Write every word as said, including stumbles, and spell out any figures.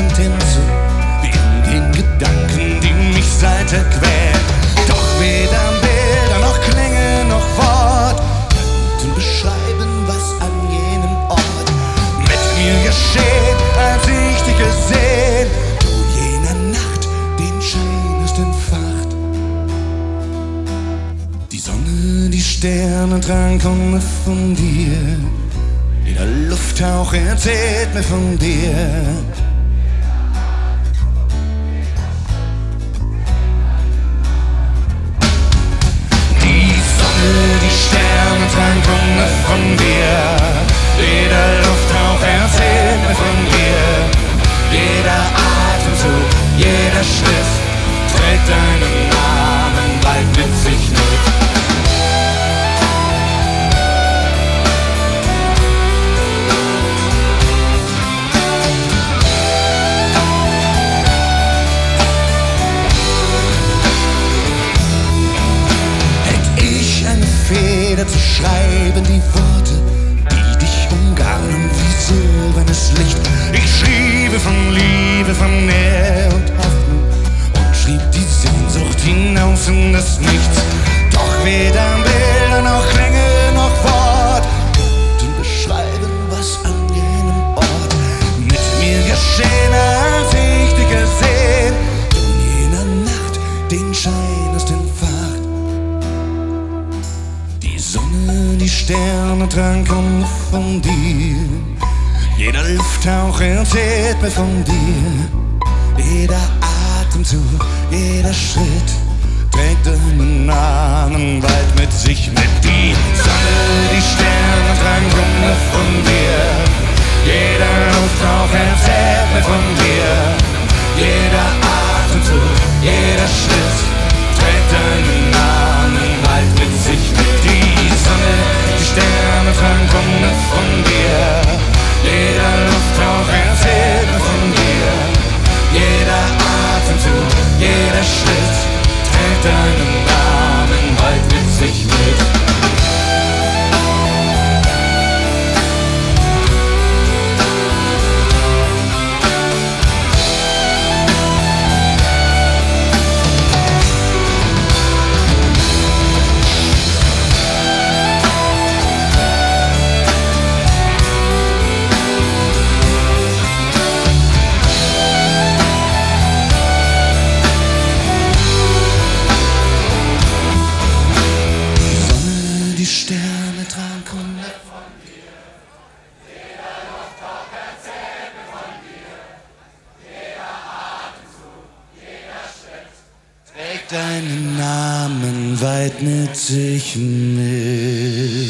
und hinzu, wie in den Gedanken, die mich seither quälen. Doch weder Bilder noch Klänge noch Wort könnten beschreiben, was an jenem Ort mit mir geschehen, als ich dich gesehen, du jener Nacht den Schein hast entfacht. Die Sonne, die Sterne trank komme von dir, jeder Lufthauch erzählt mir von dir. Die Sonne, die Sterne trank komme von dir, jeder Lufthauch erzählt mir von dir. Jeder Atemzug, jeder Schritt trägt deinen Namen weit mit sich mit. Feder zu schreiben, die Worte, die dich umgarnen wie silbernes Licht. Ich schriebe von Liebe, von Nähe und Hoffnung und schrieb die Sehnsucht hinaus in das Nichts. Doch weder Bilder noch Klänge noch Wort könnten beschreiben, was an jenem Ort mit mir geschehen, als ich dich gesehen, du in jener Nacht den Schein hast entfacht. Die Sonne, die Sterne tranken von dir, jeder Lufthauch erzählt mir von dir. Jeder Atemzug, jeder Schritt trägt deinen Namen weit mit sich mit. Die Sonne, die Sterne tranken von dir, jeder Lufthauch erzählt mir von dir. Jeder Atemzug, jeder Schritt trägt deinen Namen weit mit sich mit. Die Sonne, die Sterne tranken von dir, jeder Lufthauch erzählt mir von dir. Jeder Atemzug, jeder Schritt trägt deinen Namen weit mit sich mit. Die Sterne tranken von dir, jeder Lufthauch erzählt mir von dir. Jeder Atemzug, jeder Schritt trägt deinen Namen weit mit sich mit.